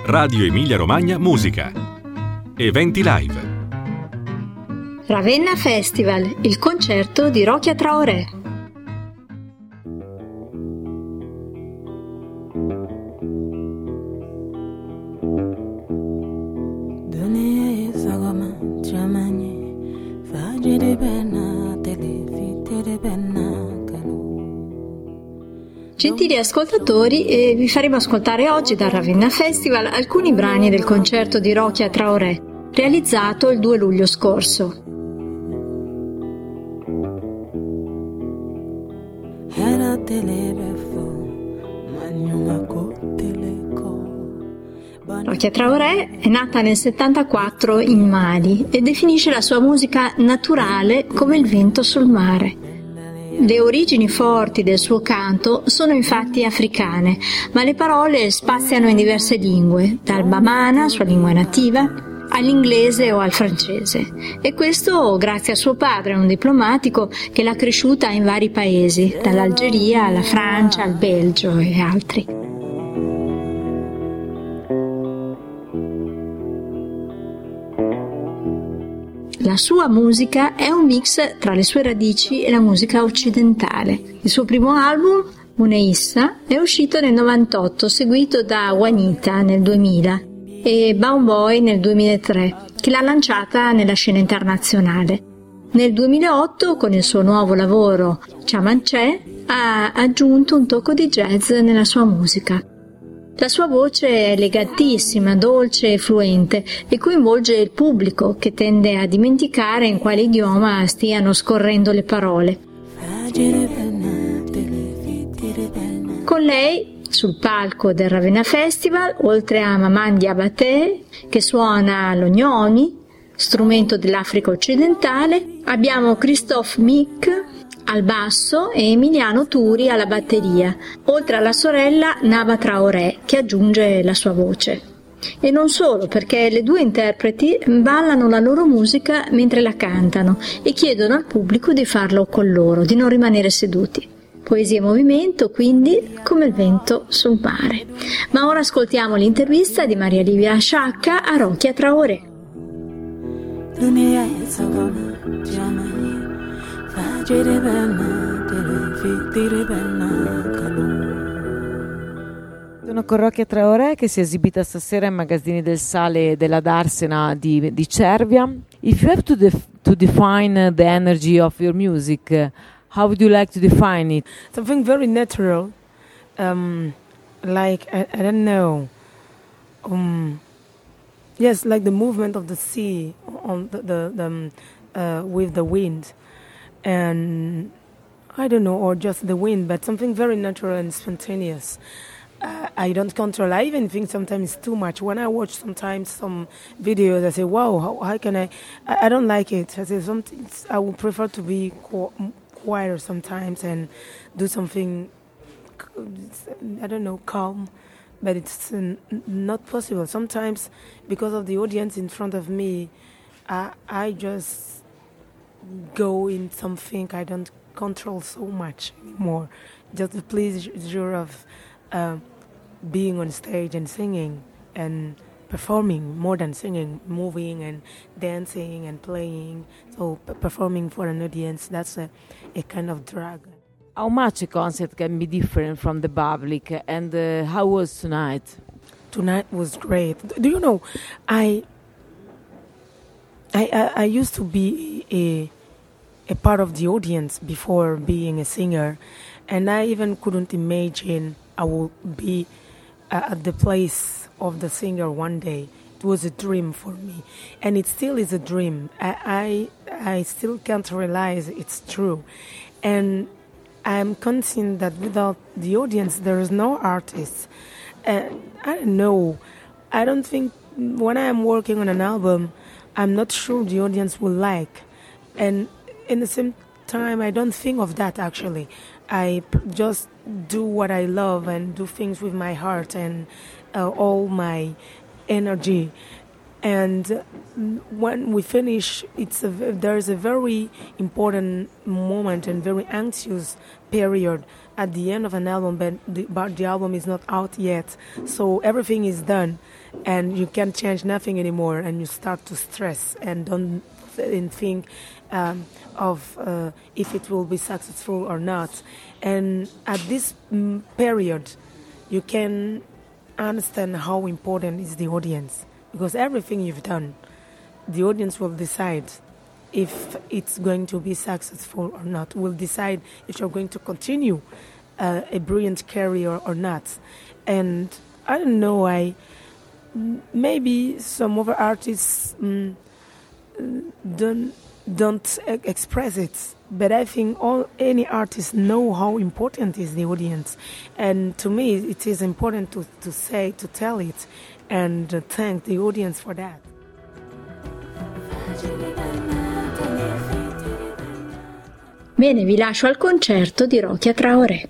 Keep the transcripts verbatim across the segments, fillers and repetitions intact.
Radio Emilia Romagna Musica. Eventi live. Ravenna Festival, il concerto di Rokia Traoré. Gentili ascoltatori, eh, vi faremo ascoltare oggi dal Ravenna Festival alcuni brani del concerto di Rokia Traoré, realizzato il due luglio scorso. Rokia Traoré è nata nel settantaquattro in Mali e definisce la sua musica naturale come il vento sul mare. Le origini forti del suo canto sono infatti africane, ma le parole spaziano in diverse lingue, dal bamana, sua lingua nativa, all'inglese o al francese. E questo grazie a suo padre, un diplomatico che l'ha cresciuta in vari paesi, dall'Algeria alla Francia, al Belgio e altri. La sua musica è un mix tra le sue radici e la musica occidentale. Il suo primo album, Uneissa, è uscito nel novantotto, seguito da Juanita nel duemila e Bound Boy nel duemilatré, che l'ha lanciata nella scena internazionale. Nel duemilaotto, con il suo nuovo lavoro Chamanché, ha aggiunto un tocco di jazz nella sua musica. La sua voce è elegantissima, dolce e fluente e coinvolge il pubblico, che tende a dimenticare in quale idioma stiano scorrendo le parole. Con lei, sul palco del Ravenna Festival, oltre a Maman Diabaté, che suona l'ognoni, strumento dell'Africa occidentale, abbiamo Christophe Mick al basso e Emiliano Turi alla batteria, oltre alla sorella Naba Traoré, che aggiunge la sua voce. E non solo, perché le due interpreti ballano la loro musica mentre la cantano e chiedono al pubblico di farlo con loro, di non rimanere seduti. Poesia e movimento, quindi, come il vento sul mare. Ma ora ascoltiamo l'intervista di Maria Livia Sciacca a Rokia Traoré. Sono con Rokia Traoré, che si è esibita stasera ai Magazzini del Sale della Darsena di, di Cervia. If you have to, def- to define the energy of your music, how would you like to define it? Something very natural, um, like, I, I don't know, um, yes, like the movement of the sea on the, the, the um, uh, with the wind. And I don't know, or just the wind, but something very natural and spontaneous. Uh, I don't control. I even think sometimes it's too much. When I watch sometimes some videos, I say, "Wow, how, how can I?" I, I don't like it. I say something. I would prefer to be qu- quieter sometimes and do something. I don't know, calm, but it's uh, not possible. Sometimes because of the audience in front of me, I, I just go in something I don't control so much anymore. Just the pleasure of uh, being on stage and singing and performing, more than singing, moving and dancing and playing. So p- performing for an audience, that's a, a kind of drug. How much a concert can be different from the public, and uh, how was tonight? Tonight was great. Do you know, I I, I, I used to be a a part of the audience before being a singer, and I even couldn't imagine I would be uh, at the place of the singer one day. It was a dream for me, and it still is a dream. I I, I still can't realize it's true, and I'm conscious that without the audience there is no artist. And I don't know. I don't think when I'm working on an album, I'm not sure the audience will like. And in the same time, I don't think of that actually. I just do what I love and do things with my heart and uh, all my energy. And when we finish, it's a, there's a very important moment and very anxious period at the end of an album, but the, but the album is not out yet. So everything is done, and you can't change nothing anymore, and you start to stress and don't th- think um, of uh, if it will be successful or not. And at this mm, period, you can understand how important is the audience, because everything you've done, the audience will decide if it's going to be successful or not, will decide if you're going to continue uh, a brilliant career or not. And I don't know, I maybe some other artists um, don't don't e- express it, but I think all any artists know how important is the audience, and to me it is important to, to say, to tell it, and uh, thank the audience for that. Bene, vi lascio al concerto di Rokia Traoré.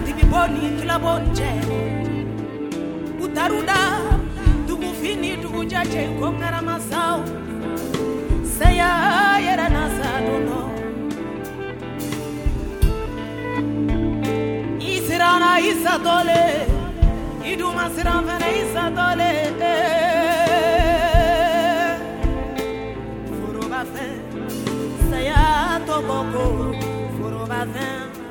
biboni kila bonje utaruda tugufini tugujaje kongara masao saya yera nasadono isirana isatole iduma siranfene isatole furubafe saya tokoko furubafe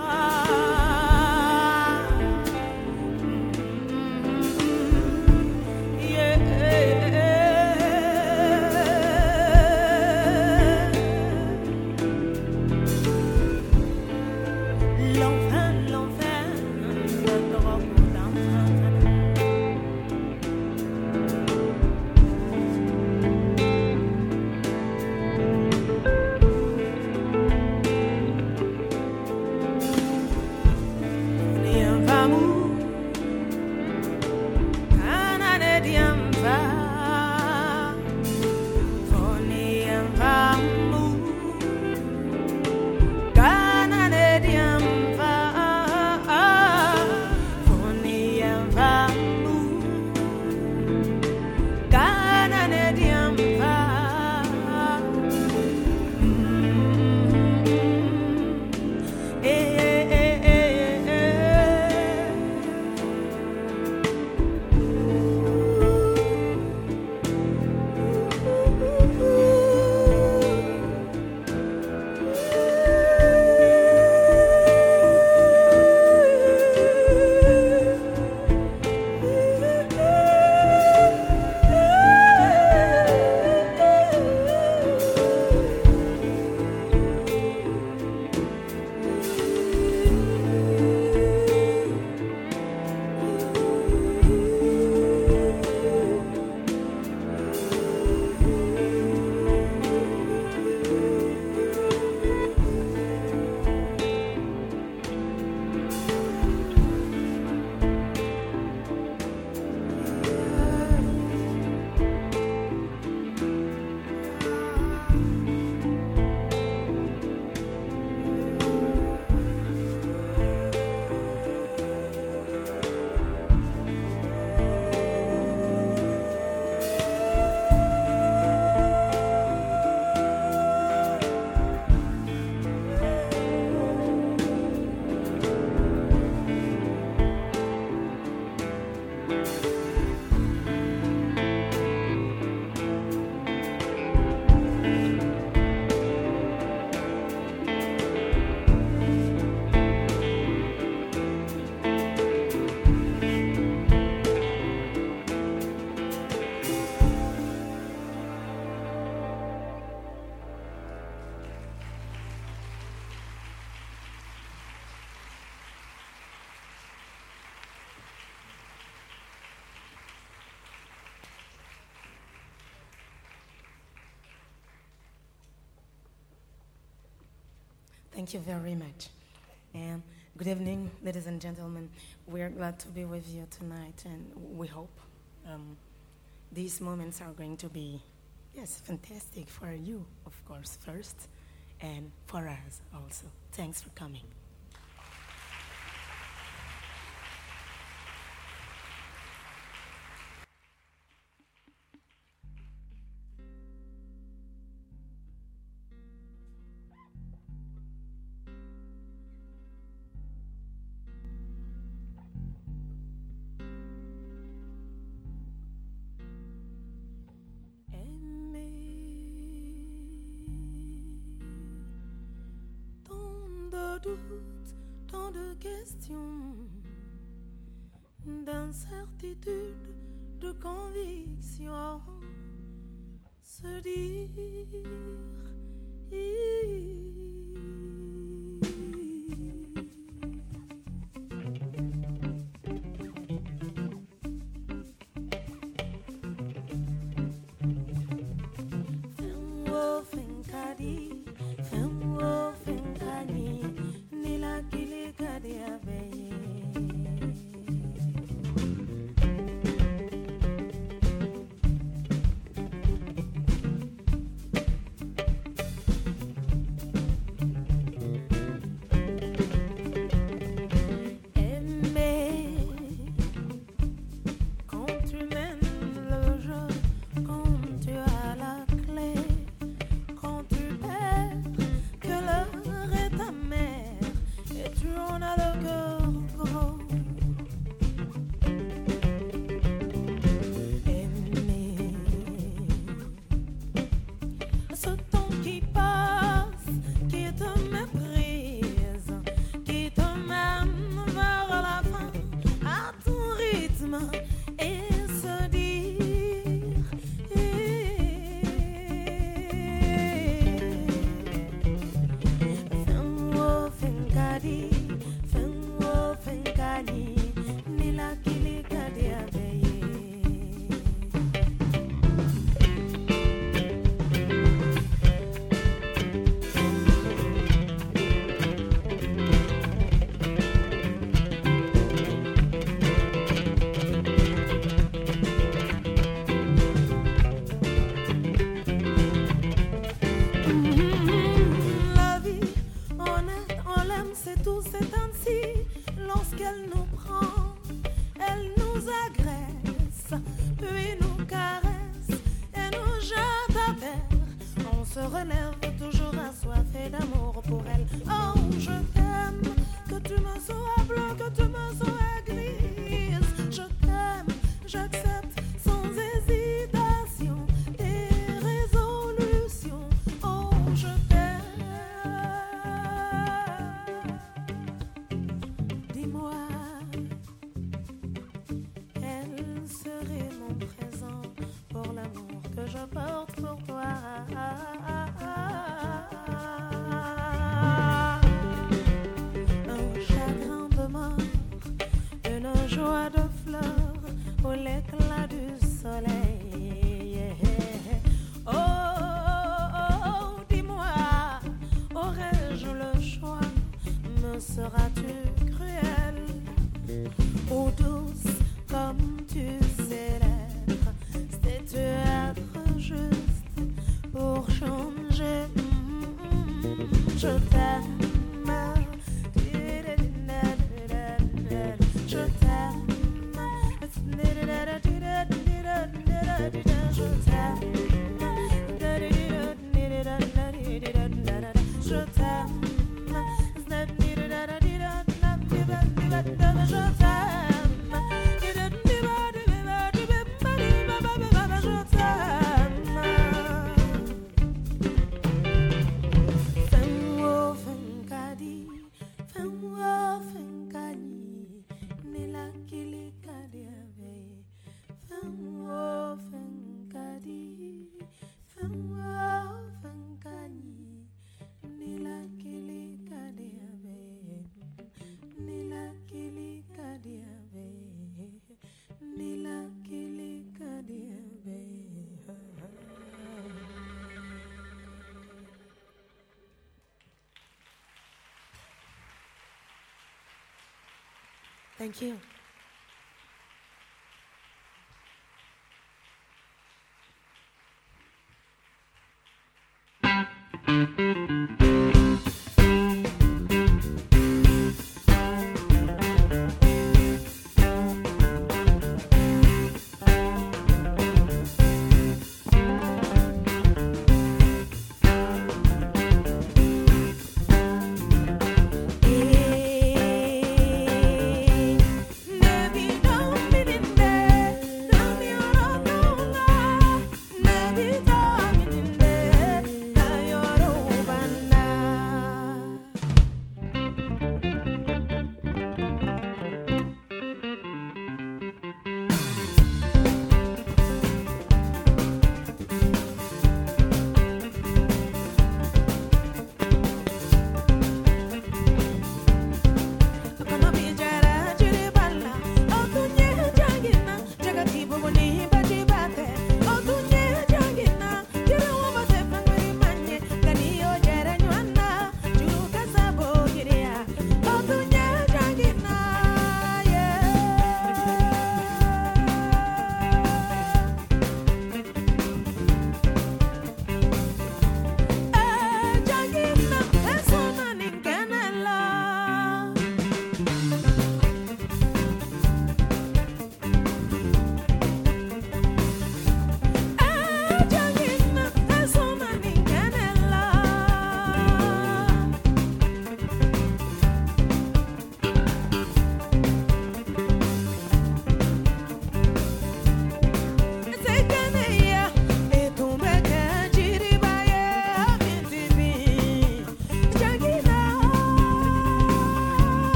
Thank you very much. And good evening, ladies and gentlemen. We're glad to be with you tonight, and we hope um, these moments are going to be, yes, fantastic for you, of course, first, and for us also. Thanks for coming. Tant de questions, d'incertitude, de conviction, se dire. relève, toujours assoiffé d'amour pour elle. Oh, je t'aime, que tu me sois bleu, que tu me sois grise. Je t'aime, j'accepte sans hésitation tes résolutions. Oh, je t'aime. Dis-moi, quel serait mon présent pour l'amour que je porte pour toi? Un chagrin de mort, une joie de fleurs ou l'éclat du soleil. Oh, oh, oh, dis-moi, aurais-je le choix? Me seras-tu cruelle ou douce comme tu sais l'être? Sais-tu être juste pour changer? Mm-hmm. Je t'aime. Je t'aime. Je t'aime. Thank you.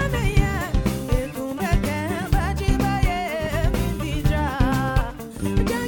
Yeah.